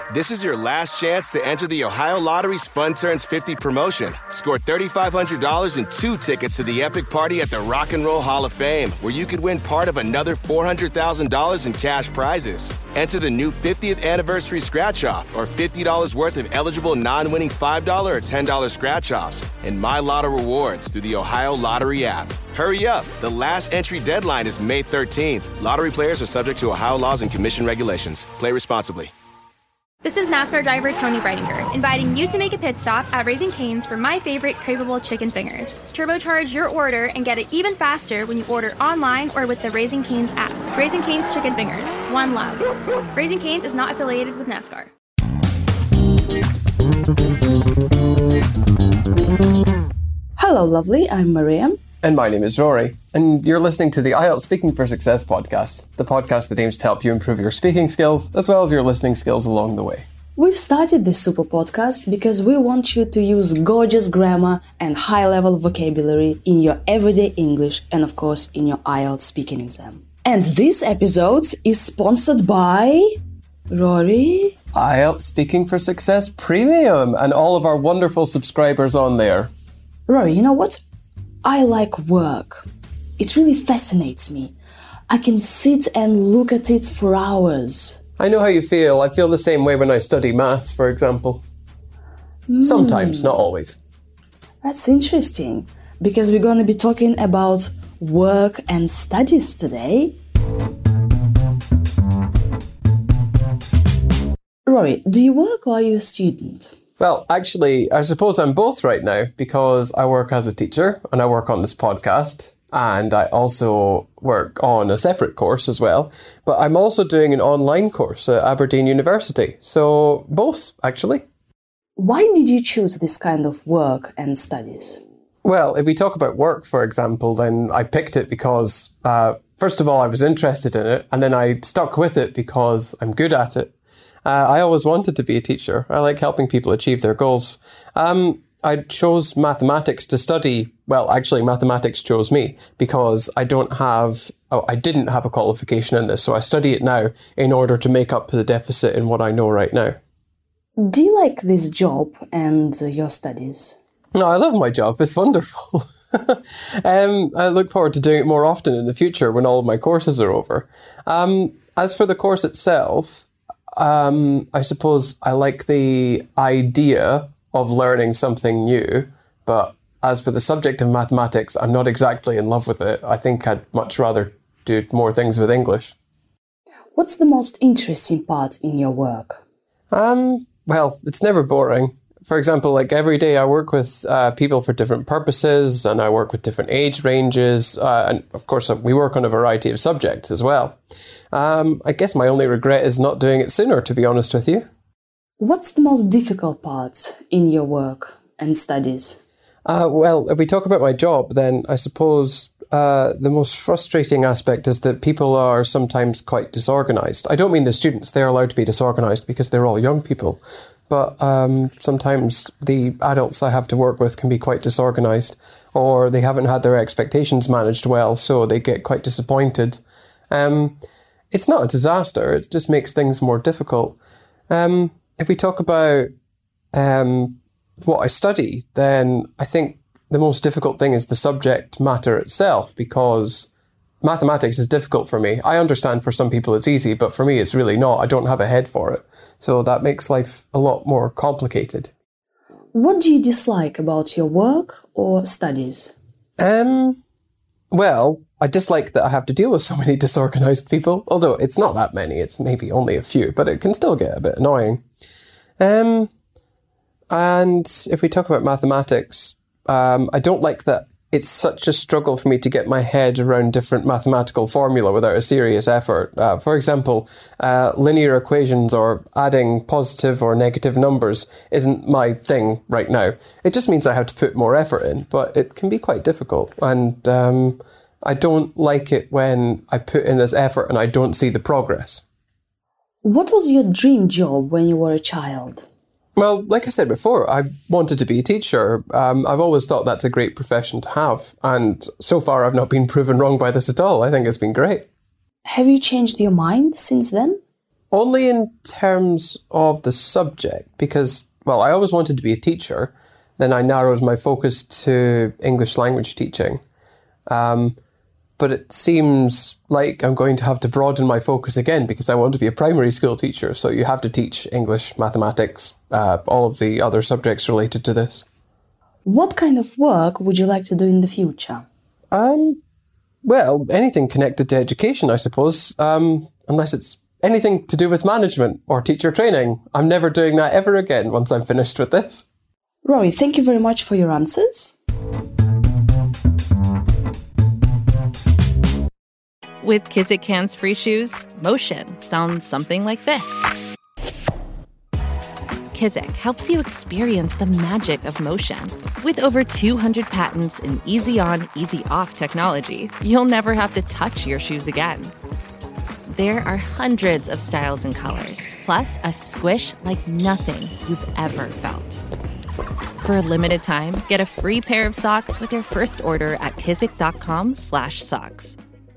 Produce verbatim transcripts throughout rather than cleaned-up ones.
This is your last chance to enter the Ohio Lottery's Fun Turns fifty promotion. Score three thousand five hundred dollars and two tickets to the epic party at the Rock and Roll Hall of Fame, where you could win part of another four hundred thousand dollars in cash prizes. Enter the new fiftieth anniversary scratch-off or fifty dollars worth of eligible non-winning five dollars or ten dollars scratch-offs and My Lotto rewards through the Ohio Lottery app. Hurry up. The last entry deadline is May thirteenth. Lottery players are subject to Ohio laws and commission regulations. Play responsibly. This is NASCAR driver Tony Breidinger, inviting you to make a pit stop at Raising Cane's for my favorite craveable chicken fingers. Turbocharge your order and get it even faster when you order online or with the Raising Cane's app. Raising Cane's Chicken Fingers. One love. Raising Cane's is not affiliated with NASCAR. Hello, lovely. I'm Mariam. And my name is Rory, and you're listening to the I E L T S Speaking for Success podcast, the podcast that aims to help you improve your speaking skills as well as your listening skills along the way. We've started this super podcast because we want you to use gorgeous grammar and high-level vocabulary in your everyday English and, of course, in your I E L T S speaking exam. And this episode is sponsored by... Rory? I E L T S Speaking for Success Premium and all of our wonderful subscribers on there. Rory, you know what? I like work. It really fascinates me. I can sit and look at it for hours. I know how you feel. I feel the same way when I study maths, for example. Mm. Sometimes, not always. That's interesting, because we're going to be talking about work and studies today. Rory, do you work or are you a student? Well, actually, I suppose I'm both right now because I work as a teacher and I work on this podcast and I also work on a separate course as well. But I'm also doing an online course at Aberdeen University. So both, actually. Why did you choose this kind of work and studies? Well, if we talk about work, for example, then I picked it because, uh, first of all, I was interested in it and then I stuck with it because I'm good at it. Uh, I always wanted to be a teacher. I like helping people achieve their goals. Um, I chose mathematics to study. Well, actually, mathematics chose me because I don't have, oh, I didn't have a qualification in this. So I study it now in order to make up the deficit in what I know right now. Do you like this job and your studies? No, I love my job. It's wonderful. um, I look forward to doing it more often in the future when all of my courses are over. Um, as for the course itself, Um, I suppose I like the idea of learning something new, but as for the subject of mathematics, I'm not exactly in love with it. I think I'd much rather do more things with English. What's the most interesting part in your work? Um, well, it's never boring. For example, like every day I work with uh, people for different purposes and I work with different age ranges. Uh, and of course, we work on a variety of subjects as well. Um, I guess my only regret is not doing it sooner, to be honest with you. What's the most difficult part in your work and studies? Uh, well, if we talk about my job, then I suppose uh, the most frustrating aspect is that people are sometimes quite disorganized. I don't mean the students. They're allowed to be disorganized because they're all young people. But um, sometimes the adults I have to work with can be quite disorganized or they haven't had their expectations managed well, so they get quite disappointed. Um, it's not a disaster. It just makes things more difficult. Um, if we talk about um, what I study, then I think the most difficult thing is the subject matter itself because mathematics is difficult for me. I understand for some people it's easy, but for me it's really not. I don't have a head for it. So that makes life a lot more complicated. What do you dislike about your work or studies? Um, well, I dislike that I have to deal with so many disorganized people, although it's not that many. It's maybe only a few, but it can still get a bit annoying. Um, and if we talk about mathematics, um, I don't like that it's such a struggle for me to get my head around different mathematical formula without a serious effort. Uh, for example, uh, linear equations or adding positive or negative numbers isn't my thing right now. It just means I have to put more effort in, but it can be quite difficult. And um, I don't like it when I put in this effort and I don't see the progress. What was your dream job when you were a child? Well, like I said before, I wanted to be a teacher. Um, I've always thought that's a great profession to have. And so far, I've not been proven wrong by this at all. I think it's been great. Have you changed your mind since then? Only in terms of the subject, because, well, I always wanted to be a teacher. Then I narrowed my focus to English language teaching. Um, but it seems like I'm going to have to broaden my focus again because I want to be a primary school teacher. So you have to teach English, mathematics, uh, all of the other subjects related to this. What kind of work would you like to do in the future? Um, well, anything connected to education, I suppose, um, unless it's anything to do with management or teacher training. I'm never doing that ever again once I'm finished with this. Rory, thank you very much for your answers. With Kizik hands-free shoes, motion sounds something like this. Kizik helps you experience the magic of motion. With over two hundred patents and easy-on, easy-off technology, you'll never have to touch your shoes again. There are hundreds of styles and colors, plus a squish like nothing you've ever felt. For a limited time, get a free pair of socks with your first order at kizik.com slash socks.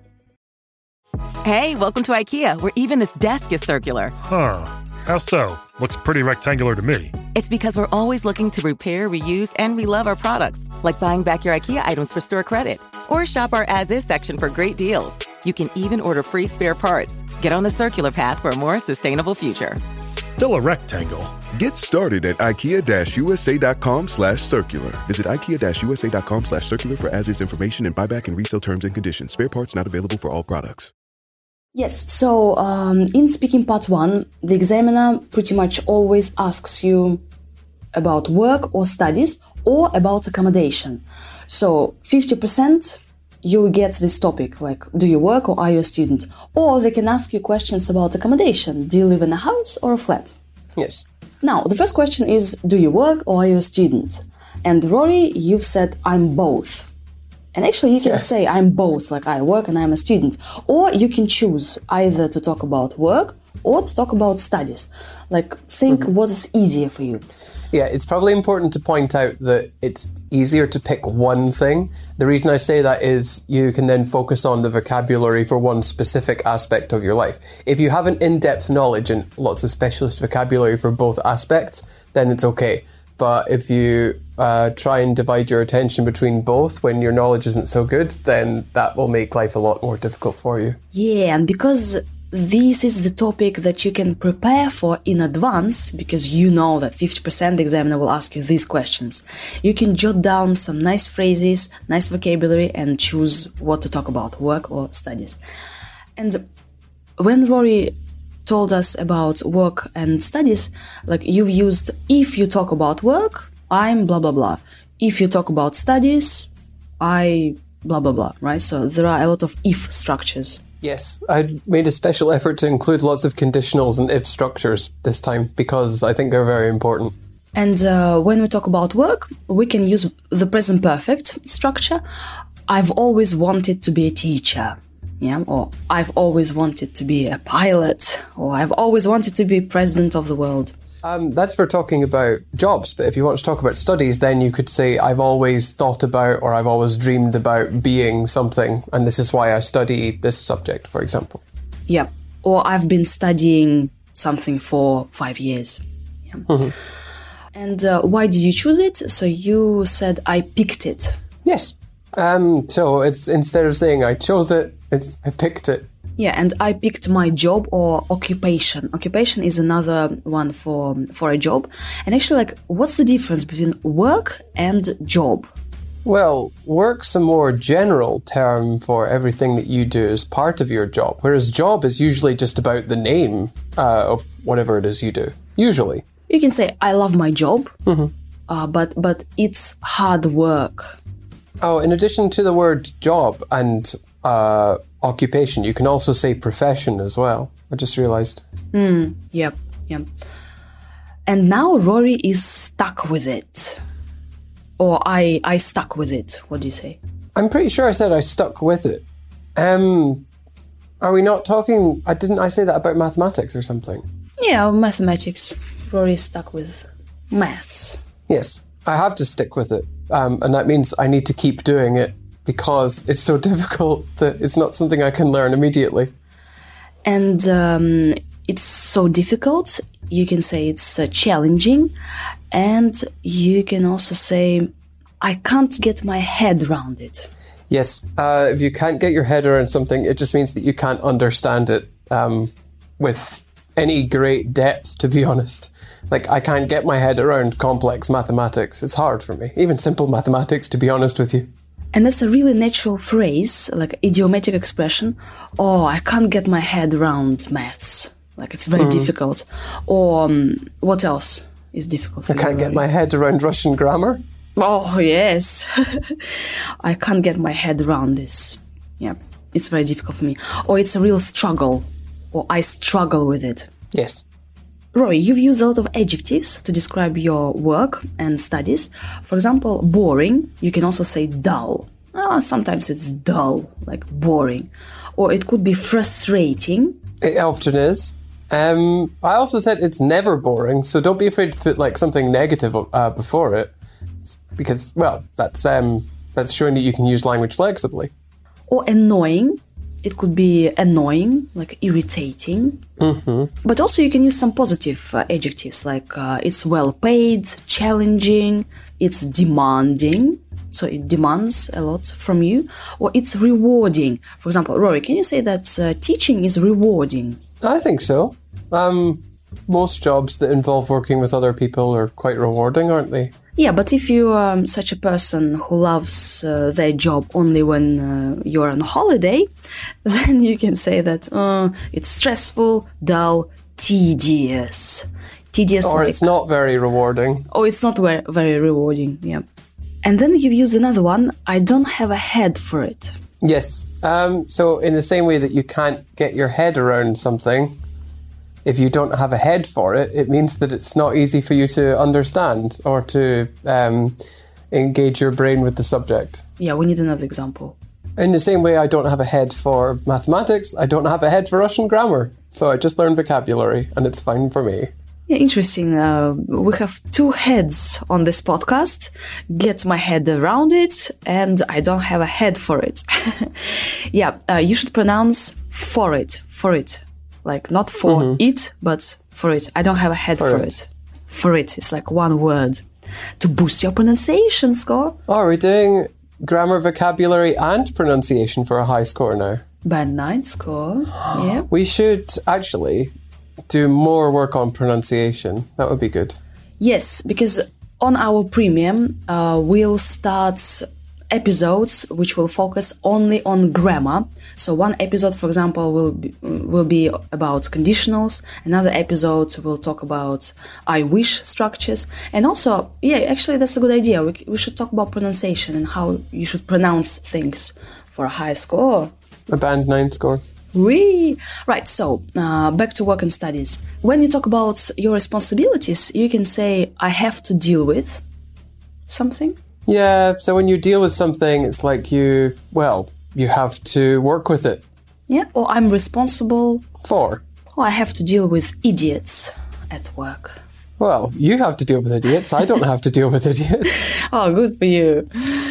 Hey, welcome to IKEA, where even this desk is circular. Huh. How so? Looks pretty rectangular to me. It's because we're always looking to repair, reuse, and relove our products, like buying back your IKEA items for store credit. Or shop our as-is section for great deals. You can even order free spare parts. Get on the circular path for a more sustainable future. Still a rectangle. Get started at ikea-usa.com slash circular. Visit ikea-usa.com slash circular for as-is information and buyback and resale terms and conditions. Spare parts not available for all products. Yes, so um, in speaking part one, the examiner pretty much always asks you about work or studies or about accommodation. So fifty percent you'll get this topic, like, do you work or are you a student? Or they can ask you questions about accommodation. Do you live in a house or a flat? Yes. Now, the first question is, do you work or are you a student? And Rory, you've said, I'm both. And actually, you can Yes. say, I'm both, like I work and I'm a student. Or you can choose either to talk about work or to talk about studies. Like, think Mm-hmm. what is easier for you. Yeah, it's probably important to point out that it's easier to pick one thing. The reason I say that is you can then focus on the vocabulary for one specific aspect of your life. If you have an in-depth knowledge and lots of specialist vocabulary for both aspects, then it's okay. But if you uh, try and divide your attention between both when your knowledge isn't so good, then that will make life a lot more difficult for you. Yeah, and because this is the topic that you can prepare for in advance, because you know that fifty percent the examiner will ask you these questions. You can jot down some nice phrases, nice vocabulary, and choose what to talk about, work or studies. And when Rory told us about work and studies, like you've used, if you talk about work, I'm blah, blah, blah. If you talk about studies, I blah, blah, blah, right? So there are a lot of if structures. Yes, I made a special effort to include lots of conditionals and if structures this time because I think they're very important. And uh, when we talk about work, we can use the present perfect structure. I've always wanted to be a teacher, yeah, or I've always wanted to be a pilot, or I've always wanted to be president of the world. Um, that's for talking about jobs, but if you want to talk about studies, then you could say, I've always thought about or I've always dreamed about being something, and this is why I study this subject, for example. Yeah, or I've been studying something for five years. Yeah. Mm-hmm. And uh, why did you choose it? So you said, I picked it. Yes. Um, so it's instead of saying I chose it, it's I picked it. Yeah, and I picked my job or occupation. Occupation is another one for for a job. And actually, like, what's the difference between work and job? Well, work's a more general term for everything that you do as part of your job, whereas job is usually just about the name uh, of whatever it is you do, usually. You can say, I love my job, mm-hmm. uh, but but it's hard work. Oh, in addition to the word job and uh, occupation, you can also say profession as well. I just realised. Mm, yep, yep. And now Rory is stuck with it. Or I, I stuck with it. What do you say? I'm pretty sure I said I stuck with it. Um, are we not talking... I didn't I say that about mathematics or something? Yeah, mathematics. Rory is stuck with maths. Yes, I have to stick with it. Um, and that means I need to keep doing it because it's so difficult that it's not something I can learn immediately. And um, it's so difficult. You can say it's uh, challenging. And you can also say, I can't get my head around it. Yes, uh, if you can't get your head around something, it just means that you can't understand it um, with any great depth, to be honest. Like, I can't get my head around complex mathematics. It's hard for me. Even simple mathematics, to be honest with you. And that's a really natural phrase, like idiomatic expression. Oh, I can't get my head around maths. Like, it's very mm. difficult. Or um, what else is difficult? I can't get my head around Russian grammar. Oh, yes. I can't get my head around this. Yeah, it's very difficult for me. Or it's a real struggle. Or I struggle with it. Yes. Rory, you've used a lot of adjectives to describe your work and studies. For example, boring. You can also say dull. Oh, sometimes it's dull, like boring. Or it could be frustrating. It often is. Um, I also said it's never boring, so don't be afraid to put like something negative uh, before it. Because, well, that's um, that's showing that you can use language flexibly. Or annoying. It could be annoying, like irritating. Mm-hmm. But also you can use some positive uh, adjectives, like uh, it's well paid, challenging, it's demanding. So it demands a lot from you. Or it's rewarding. For example, Rory, can you say that uh, teaching is rewarding? I think so. Um, most jobs that involve working with other people are quite rewarding, aren't they? Yeah, but if you're um, such a person who loves uh, their job only when uh, you're on holiday, then you can say that uh, it's stressful, dull, tedious. Tedious. Or like, it's not very rewarding. Oh, it's not very, very rewarding, yeah. And then you've used another one, I don't have a head for it. Yes. Um, so in the same way that you can't get your head around something, if you don't have a head for it, it means that it's not easy for you to understand or to um, engage your brain with the subject. Yeah, we need another example. In the same way I don't have a head for mathematics, I don't have a head for Russian grammar. So I just learned vocabulary and it's fine for me. Yeah, interesting. Uh, we have two heads on this podcast. Get my head around it and I don't have a head for it. Yeah, uh, you should pronounce for it, for it. Like, not for mm-hmm. it, but for it. I don't have a head for, for it. it. For it. It's like one word. To boost your pronunciation score. Oh, are we doing grammar, vocabulary, and pronunciation for a high score now? Band nine score. Yeah. We should actually do more work on pronunciation. That would be good. Yes, because on our premium, uh, we'll start episodes which will focus only on grammar. So one episode, for example, will be, will be about conditionals. Another episode will talk about I wish structures. And also, yeah, actually that's a good idea. We, we should talk about pronunciation and how you should pronounce things for a high score. A band nine score. Wee! Right, so uh, back to work and studies. When you talk about your responsibilities, you can say, I have to deal with something. Yeah, so when you deal with something, it's like you, well, you have to work with it. Yeah, or I'm responsible for. Or I have to deal with idiots at work. Well, you have to deal with idiots. I don't have to deal with idiots. Oh, good for you.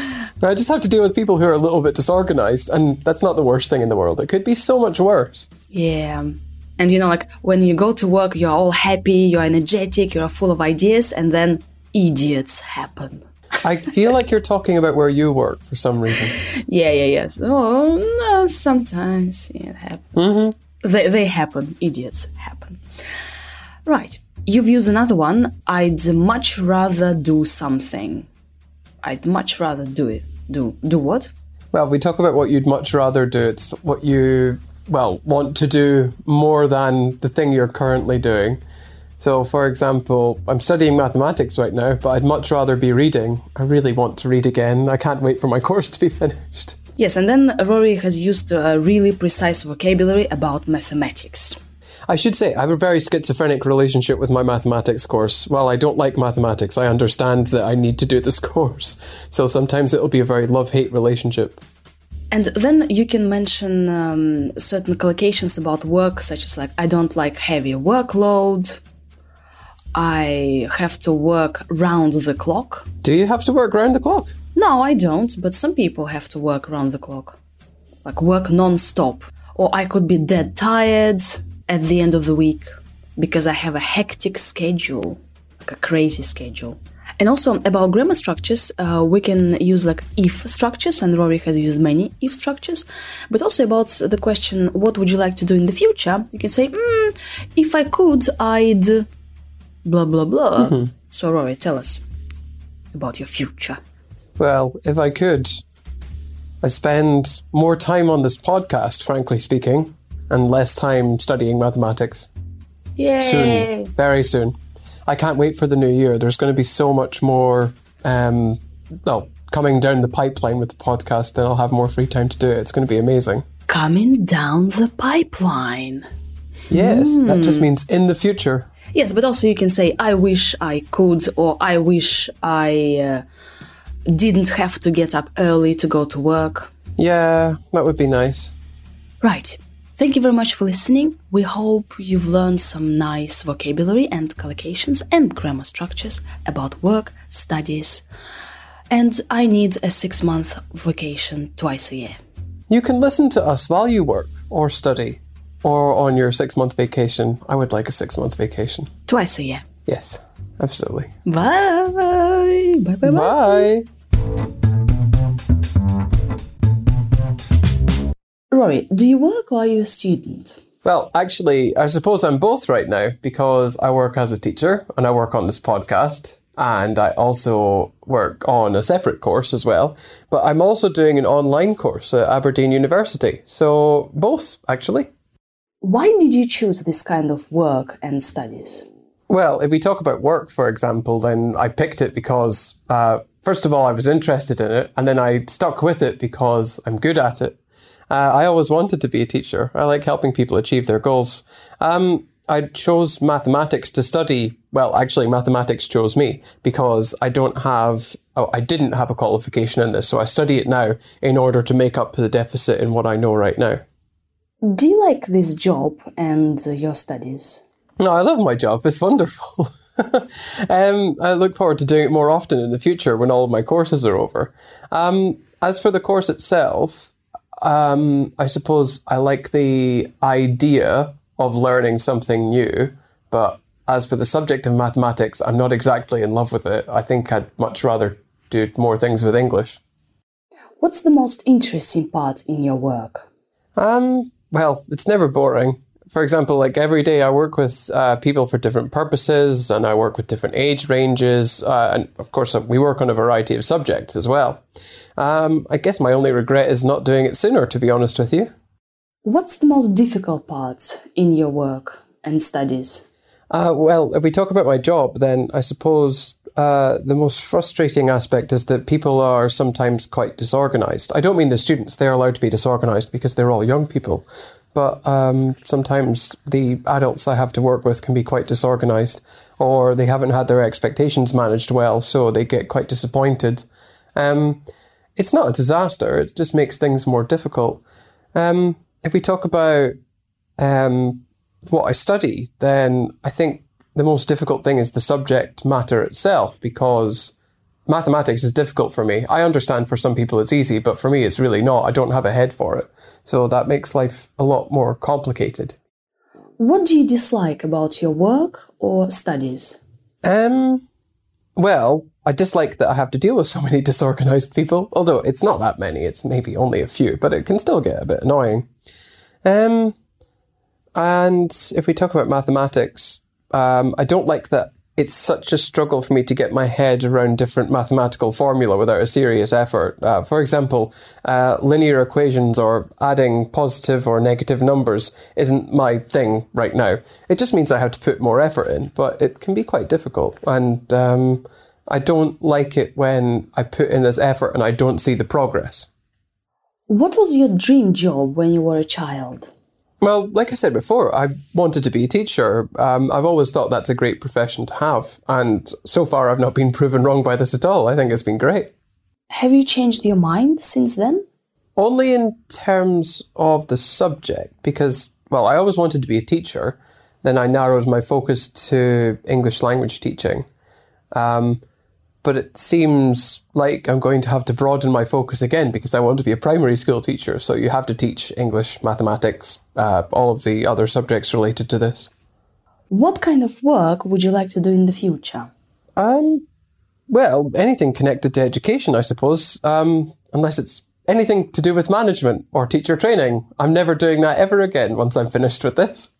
I just have to deal with people who are a little bit disorganized, and that's not the worst thing in the world. It could be so much worse. Yeah. And you know, like when you go to work, you're all happy, you're energetic, you're full of ideas, and then idiots happen. I feel like you're talking about where you work for some reason. Yeah, yeah, yes. Oh, no, sometimes yeah, it happens. Mm-hmm. They, they happen. Idiots happen. Right. You've used another one. I'd much rather do something. I'd much rather do it. Do do what? Well, we talk about what you'd much rather do. It's what you, well, want to do more than the thing you're currently doing. So, for example, I'm studying mathematics right now, but I'd much rather be reading. I really want to read again. I can't wait for my course to be finished. Yes, and then Rory has used a really precise vocabulary about mathematics. I should say, I have a very schizophrenic relationship with my mathematics course. While I don't like mathematics, I understand that I need to do this course. So sometimes it'll be a very love-hate relationship. And then you can mention um, certain collocations about work, such as like, I don't like heavy workload. I have to work round the clock. Do you have to work round the clock? No, I don't, but some people have to work round the clock. Like work non-stop. Or I could be dead tired. at the end of the week because I have a hectic schedule, like a crazy schedule. And also about grammar structures, uh, we can use like if structures, and Rory has used many if structures. But also about the question, what would you like to do in the future? You can say, mm, if I could, I'd blah, blah, blah. Mm-hmm. So Rory, tell us about your future. Well, if I could, I spend more time on this podcast, frankly speaking, and less time studying mathematics. Yay! Soon, very soon. I can't wait for the new year. There's going to be so much more um, oh, coming down the pipeline with the podcast, and I'll have more free time to do it. It's going to be amazing. Coming down the pipeline. Yes, mm. that just means in the future. Yes, but also you can say, I wish I could, or I wish I uh, didn't have to get up early to go to work. Yeah, that would be nice. Right. Thank you very much for listening. We hope you've learned some nice vocabulary and collocations and grammar structures about work, studies. And I need a six-month vacation twice a year. You can listen to us while you work or study or on your six-month vacation. I would like a six-month vacation. Twice a year. Yes, absolutely. Bye. Bye, bye, bye. Bye. Rory, do you work or are you a student? Well, actually, I suppose I'm both right now because I work as a teacher and I work on this podcast and I also work on a separate course as well. But I'm also doing an online course at Aberdeen University. So both, actually. Why did you choose this kind of work and studies? Well, if we talk about work, for example, then I picked it because, uh, first of all, I was interested in it and then I stuck with it because I'm good at it. Uh, I always wanted to be a teacher. I like helping people achieve their goals. Um, I chose mathematics to study. Well, actually, mathematics chose me because I don't have, oh, I didn't have a qualification in this. So I study it now in order to make up the deficit in what I know right now. Do you like this job and your studies? No, I love my job. It's wonderful. um, I look forward to doing it more often in the future when all of my courses are over. Um, as for the course itself, Um, I suppose I like the idea of learning something new, but as for the subject of mathematics, I'm not exactly in love with it. I think I'd much rather do more things with English. What's the most interesting part in your work? Um, well, it's never boring. For example, like every day I work with uh, people for different purposes and I work with different age ranges. Uh, and of course, we work on a variety of subjects as well. Um, I guess my only regret is not doing it sooner, to be honest with you. What's the most difficult part in your work and studies? Uh, well, if we talk about my job, then I suppose uh, the most frustrating aspect is that people are sometimes quite disorganized. I don't mean the students. They're allowed to be disorganized because they're all young people. But um, sometimes the adults I have to work with can be quite disorganized, or they haven't had their expectations managed well, so they get quite disappointed. Um, it's not a disaster, it just makes things more difficult. Um, if we talk about um, what I study, then I think the most difficult thing is the subject matter itself, because mathematics is difficult for me. I understand for some people it's easy, but for me it's really not. I don't have a head for it. So that makes life a lot more complicated. What do you dislike about your work or studies? Um, well, I dislike that I have to deal with so many disorganized people, although it's not that many. It's maybe only a few, but it can still get a bit annoying. Um, and if we talk about mathematics, um, I don't like that it's such a struggle for me to get my head around different mathematical formula without a serious effort. Uh, for example, uh, linear equations or adding positive or negative numbers isn't my thing right now. It just means I have to put more effort in, but it can be quite difficult. And um, I don't like it when I put in this effort and I don't see the progress. What was your dream job when you were a child? Well, like I said before, I wanted to be a teacher. Um, I've always thought that's a great profession to have. And so far, I've not been proven wrong by this at all. I think it's been great. Have you changed your mind since then? Only in terms of the subject, because, well, I always wanted to be a teacher. Then I narrowed my focus to English language teaching. Um, but it seems like I'm going to have to broaden my focus again because I want to be a primary school teacher. So you have to teach English, mathematics, uh, all of the other subjects related to this. What kind of work would you like to do in the future? Um, well, anything connected to education, I suppose, um, unless it's anything to do with management or teacher training. I'm never doing that ever again once I'm finished with this.